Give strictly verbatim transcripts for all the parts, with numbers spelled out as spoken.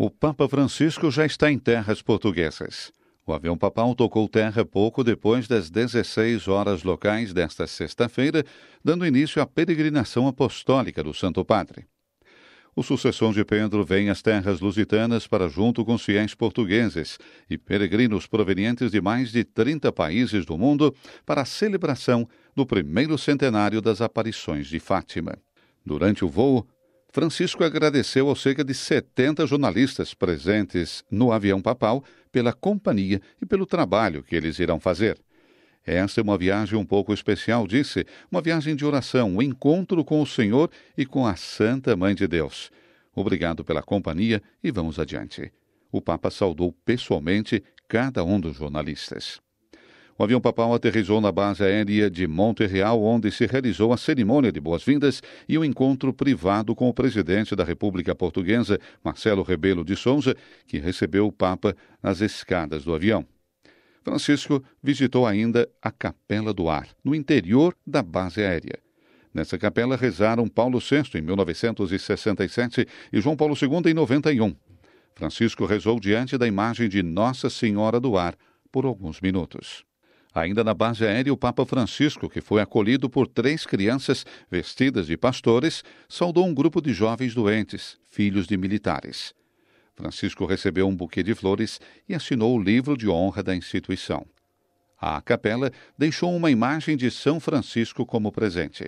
O Papa Francisco já está em terras portuguesas. O avião papal tocou terra pouco depois das dezesseis horas locais desta sexta-feira, dando início à peregrinação apostólica do Santo Padre. O sucessor de Pedro vem às terras lusitanas para, junto com os fiéis portugueses e peregrinos provenientes de mais de trinta países do mundo, para a celebração do primeiro centenário das aparições de Fátima. Durante o voo, Francisco agradeceu aos cerca de setenta jornalistas presentes no avião papal pela companhia e pelo trabalho que eles irão fazer. Esta é uma viagem um pouco especial, disse, uma viagem de oração, um encontro com o Senhor e com a Santa Mãe de Deus. Obrigado pela companhia e vamos adiante. O Papa saudou pessoalmente cada um dos jornalistas. O avião papal aterrissou na base aérea de Monte Real, onde se realizou a cerimônia de boas-vindas e um encontro privado com o presidente da República Portuguesa, Marcelo Rebelo de Sousa, que recebeu o Papa nas escadas do avião. Francisco visitou ainda a Capela do Ar, no interior da base aérea. Nessa capela rezaram Paulo sexto em mil novecentos e sessenta e sete e João Paulo segundo em noventa e um. Francisco rezou diante da imagem de Nossa Senhora do Ar por alguns minutos. Ainda na base aérea, o Papa Francisco, que foi acolhido por três crianças vestidas de pastores, saudou um grupo de jovens doentes, filhos de militares. Francisco recebeu um buquê de flores e assinou o livro de honra da instituição. A capela deixou uma imagem de São Francisco como presente.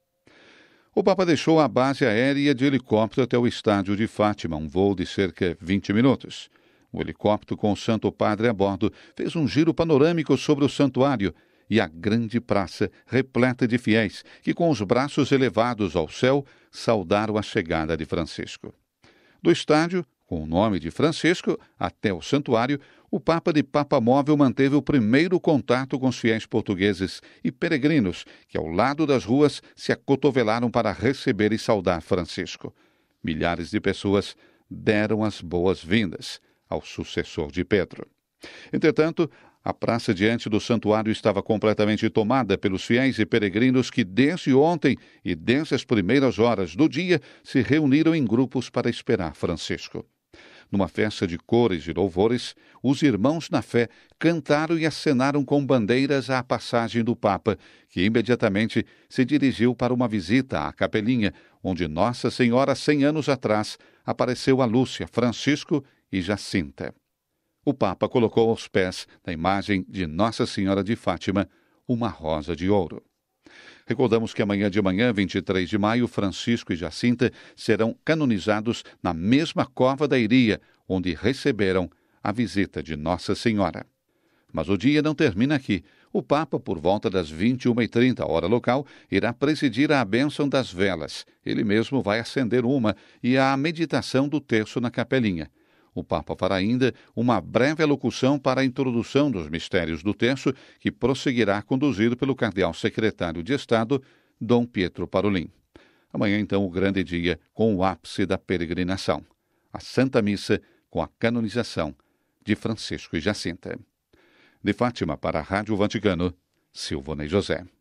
O Papa deixou a base aérea de helicóptero até o estádio de Fátima, um voo de cerca de vinte minutos. O helicóptero com o Santo Padre a bordo fez um giro panorâmico sobre o santuário e a grande praça repleta de fiéis que, com os braços elevados ao céu, saudaram a chegada de Francisco. Do estádio, com o nome de Francisco, até o santuário, o Papa de Papa Móvel manteve o primeiro contato com os fiéis portugueses e peregrinos que, ao lado das ruas, se acotovelaram para receber e saudar Francisco. Milhares de pessoas deram as boas-vindas ao sucessor de Pedro. Entretanto, a praça diante do santuário estava completamente tomada pelos fiéis e peregrinos que, desde ontem e desde as primeiras horas do dia, se reuniram em grupos para esperar Francisco. Numa festa de cores e louvores, os irmãos na fé cantaram e acenaram com bandeiras à passagem do Papa, que imediatamente se dirigiu para uma visita à capelinha, onde Nossa Senhora, cem anos atrás, apareceu a Lúcia, Francisco e Jacinta. O Papa colocou aos pés da imagem de Nossa Senhora de Fátima uma rosa de ouro. Recordamos que amanhã de manhã, vinte e três de maio, Francisco e Jacinta serão canonizados na mesma cova da Iria, onde receberam a visita de Nossa Senhora. Mas o dia não termina aqui. O Papa, por volta das vinte e uma e trinta, hora local, irá presidir a bênção das velas. Ele mesmo vai acender uma e a meditação do terço na capelinha. O Papa fará ainda uma breve alocução para a introdução dos mistérios do terço, que prosseguirá conduzido pelo cardeal secretário de Estado, Dom Pietro Parolin. Amanhã, então, o grande dia com o ápice da peregrinação, a Santa Missa com a canonização de Francisco e Jacinta. De Fátima para a Rádio Vaticano, Silvonei José.